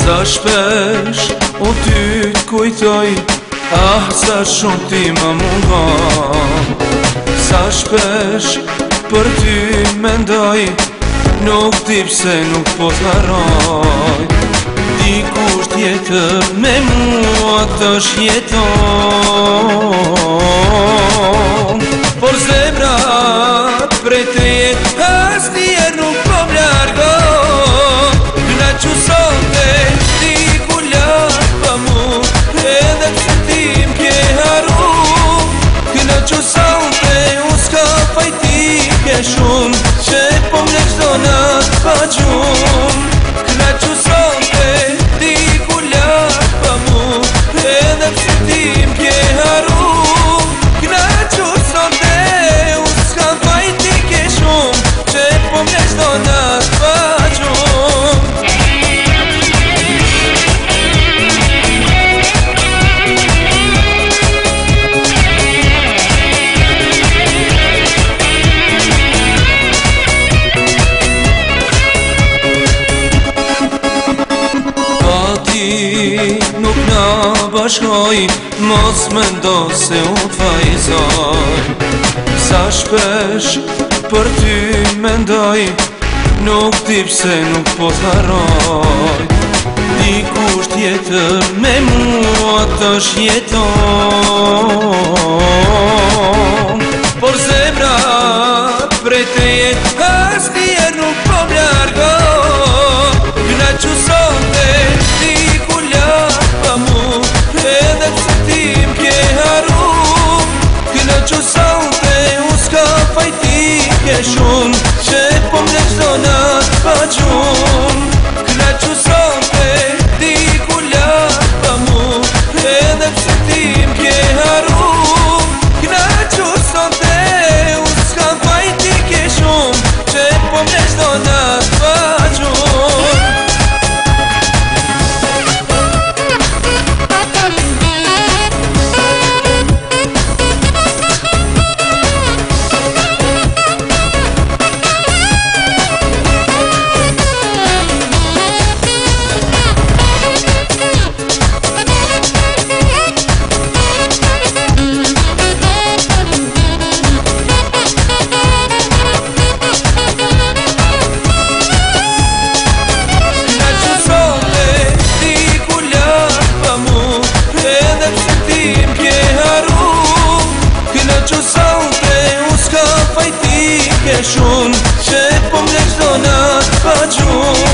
Sa shpesh o ty t'kujtoj, ah sa shumë ti më mungon. Sa shpesh për ty mendoj, nuk di pse nuk po t'harroj. Dikush tjetër me mua të shjeton, por zemra prej teje asnjëherë nuk po m'largon. Na që sonte ti ku lapa mu, edhe pse ti m'ke haru. Na që sonte u s'ka fajtike shumë, që po m'le qdo nat pa gjum. Na që sonte ti ku lapa mu, edhe pse ti m'ke haru. Na që sonte u s'ka fajtike shumë, që po m'le qdo nat pa gjum. Nuk na bashkoj, mos me ndo se u t'fajzoj. Sa shpesh për ty mendoj, nuk di pse nuk po t'harroj. Dikush tjetër me mua të shjeton, por zemra prej teje asnjëherë nuk po m'largon. Na që sonte ti ku lapa mu, edhe pse ti m'ke haru. Na që sonte u s'ka fajtike shumë, që po m'le qdo nat pa gjum. Na që sonte ti ku lapa mu, edhe pse ti m'ke haru. Na që sonte u s'ka fajtike shumë, që po m'le qdo nat pa gjum. Shumë, që po m'le qdo nat pa gjum.